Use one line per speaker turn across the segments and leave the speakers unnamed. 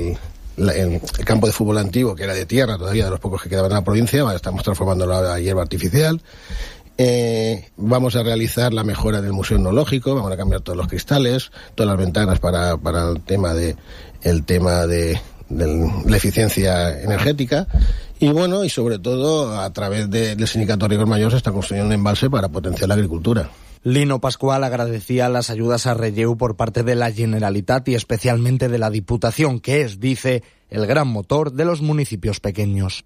el campo de fútbol antiguo, que era de tierra todavía, de los pocos que quedaban en la provincia, estamos transformándolo a hierba artificial. Vamos a realizar la mejora del museo etnológico, vamos a cambiar todos los cristales, todas las ventanas para el tema de la eficiencia energética. Y bueno, y sobre todo a través del sindicato Rigor Mayor se está construyendo un embalse para potenciar la agricultura.
Lino Pascual agradecía las ayudas a Relleu por parte de la Generalitat y especialmente de la Diputación, que es, dice, el gran motor de los municipios pequeños.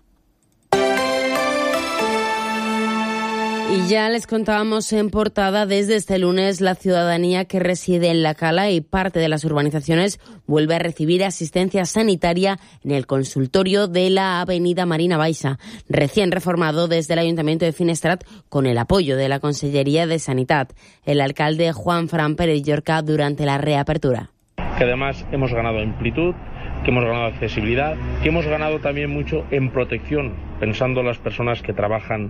Y ya les contábamos en portada, desde este lunes la ciudadanía que reside en La Cala y parte de las urbanizaciones vuelve a recibir asistencia sanitaria en el consultorio de la avenida Marina Baixa, recién reformado desde el Ayuntamiento de Finestrat con el apoyo de la Consellería de Sanitat. El alcalde Juan Fran Pérez Llorca durante la reapertura.
Que además hemos ganado amplitud, que hemos ganado accesibilidad, que hemos ganado también mucho en protección, pensando en las personas que trabajan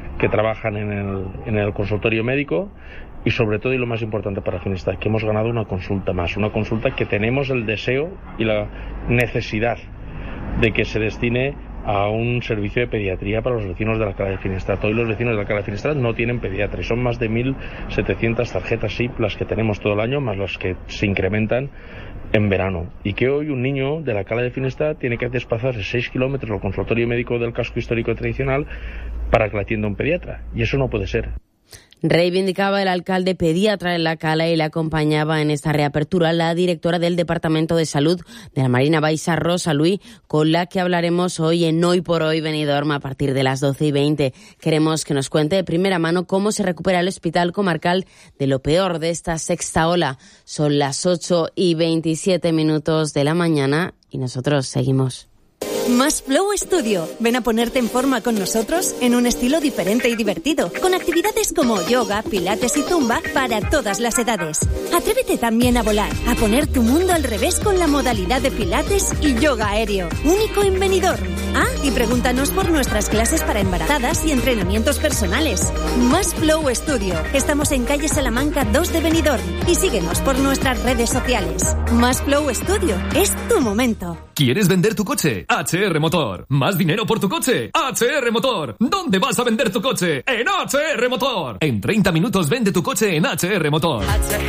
en el consultorio médico y sobre todo, y lo más importante para Finestrat, que hemos ganado una consulta más, una consulta que tenemos el deseo y la necesidad de que se destine a un servicio de pediatría para los vecinos de la Cala de Finestrat. Hoy los vecinos de la Cala de Finestrat no tienen pediatra y son más de 1.700 tarjetas SIP las que tenemos todo el año, más las que se incrementan en verano. Y que hoy un niño de la Cala de Finestrat tiene que desplazarse 6 kilómetros al consultorio médico del casco histórico tradicional para que la atienda un pediatra. Y eso no puede ser.
Reivindicaba el alcalde pediatra en La Cala y le acompañaba en esta reapertura la directora del Departamento de Salud de la Marina Baixa, Rosa Luis, con la que hablaremos hoy en Hoy por Hoy Benidorm a partir de las 12:20. Queremos que nos cuente de primera mano cómo se recupera el Hospital Comarcal de lo peor de esta sexta ola. Son las 8:27 de la mañana y nosotros seguimos.
Más Flow Studio. Ven a ponerte en forma con nosotros en un estilo diferente y divertido, con actividades como yoga, pilates y zumba para todas las edades. Atrévete también a volar, a poner tu mundo al revés con la modalidad de pilates y yoga aéreo, único en Benidorm. Ah, y pregúntanos por nuestras clases para embarazadas y entrenamientos personales. Más Flow Studio. Estamos en calle Salamanca 2 de Benidorm y síguenos por nuestras redes sociales. Más Flow Studio. Es tu momento.
¿Quieres vender tu coche? HR Motor. ¿Más dinero por tu coche? HR Motor. ¿Dónde vas a vender tu coche? En HR Motor. En 30 minutos vende tu coche en HR Motor.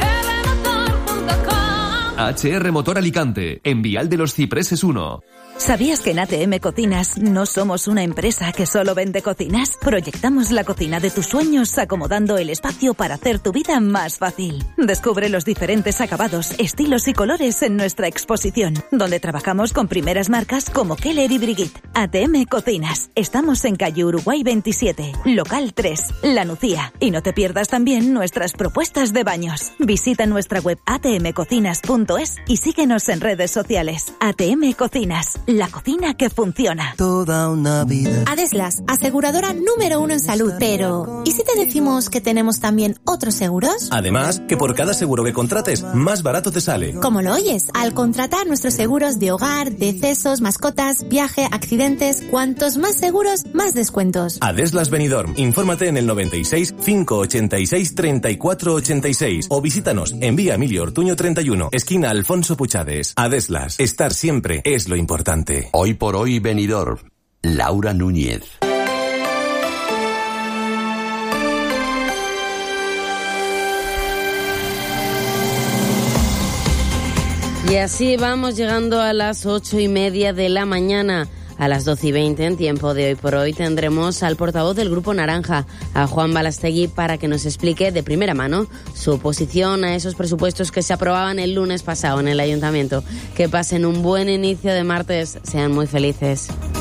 HR Motor Alicante. En Vial de los Cipreses 1.
¿Sabías que en ATM Cocinas no somos una empresa que solo vende cocinas? Proyectamos la cocina de tus sueños acomodando el espacio para hacer tu vida más fácil. Descubre los diferentes acabados, estilos y colores en nuestra exposición, donde trabajamos con primeras marcas como Keller y Brigitte. ATM Cocinas. Estamos en calle Uruguay 27, local 3, La Nucía. Y no te pierdas también nuestras propuestas de baños. Visita nuestra web atmcocinas.es y síguenos en redes sociales. ATM Cocinas. La cocina que funciona.
Toda una vida.
Adeslas, aseguradora número 1 en salud. Pero, ¿y si te decimos que tenemos también otros seguros?
Además, que por cada seguro que contrates, más barato te sale.
¿Cómo lo oyes? Al contratar nuestros seguros de hogar, decesos, mascotas, viaje, accidentes, cuantos más seguros, más descuentos.
Adeslas Benidorm. Infórmate en el 96 586 34 86 o visítanos en Vía Emilio Ortuño 31, esquina Alfonso Puchades. Adeslas. Estar siempre es lo importante.
Hoy por Hoy Benidorm. Laura Núñez.
Y así vamos llegando a las 8:30 de la mañana. A las 12:20, en tiempo de Hoy por Hoy, tendremos al portavoz del Grupo Naranja, a Juan Balastegui, para que nos explique de primera mano su oposición a esos presupuestos que se aprobaban el lunes pasado en el Ayuntamiento. Que pasen un buen inicio de martes, sean muy felices.